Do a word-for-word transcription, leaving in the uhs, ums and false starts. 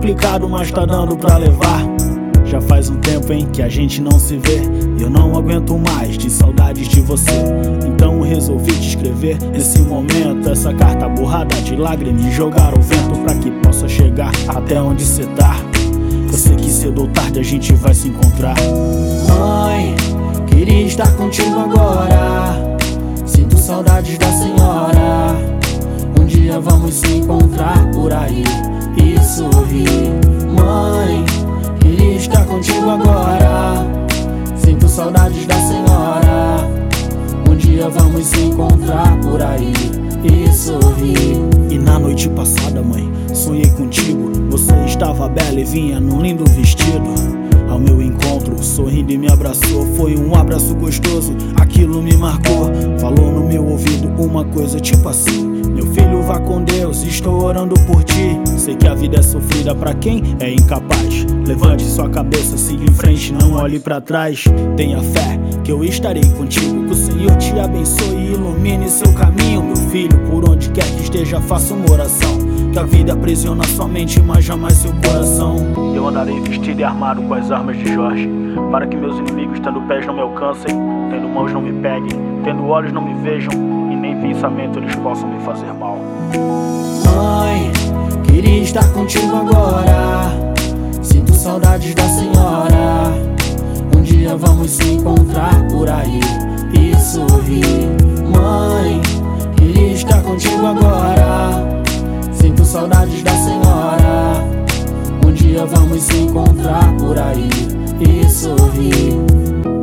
complicado, mas tá dando pra levar. Já faz um tempo, hein, que a gente não se vê. Eu não aguento mais de saudades de você. Então resolvi te escrever nesse momento essa carta borrada de lágrimas e jogar ao vento, pra que possa chegar até onde cê tá. Eu sei que cedo ou tarde a gente vai se encontrar. Mãe, queria estar contigo agora. Sinto saudades da senhora. Um dia vamos se encontrar por aí e sorrir. Mãe, queria estar contigo agora. Sinto saudades da senhora. Um dia vamos se encontrar por aí e sorrir. E na noite passada, mãe, sonhei contigo. Você estava bela e vinha num lindo vestido. Ao meu encontro, sorrindo e me abraçou. Foi um abraço gostoso, aquilo me marcou. Falou no meu ouvido uma coisa tipo assim: meu filho, vá com Deus, estou orando por ti. Sei que a vida é sofrida pra quem é incapaz. Levante sua cabeça, siga em frente, não olhe pra trás. Tenha fé que eu estarei contigo. Que o Senhor te abençoe e ilumine seu caminho. Meu filho, por onde quer que esteja, faça uma oração. Que a vida aprisiona sua mente, mas jamais seu coração. Eu andarei vestido e armado com as armas de Jorge, para que meus inimigos, tendo pés, não me alcancem, tendo mãos, não me peguem, tendo olhos, não me vejam, e nem pensamento eles possam me fazer mal. Mãe, queria estar contigo agora. Sinto saudades da senhora. Um dia vamos se encontrar por aí e sorrir. Mãe, queria estar contigo agora. Sinto saudades da senhora. Um dia vamos se encontrar por aí e sorrir.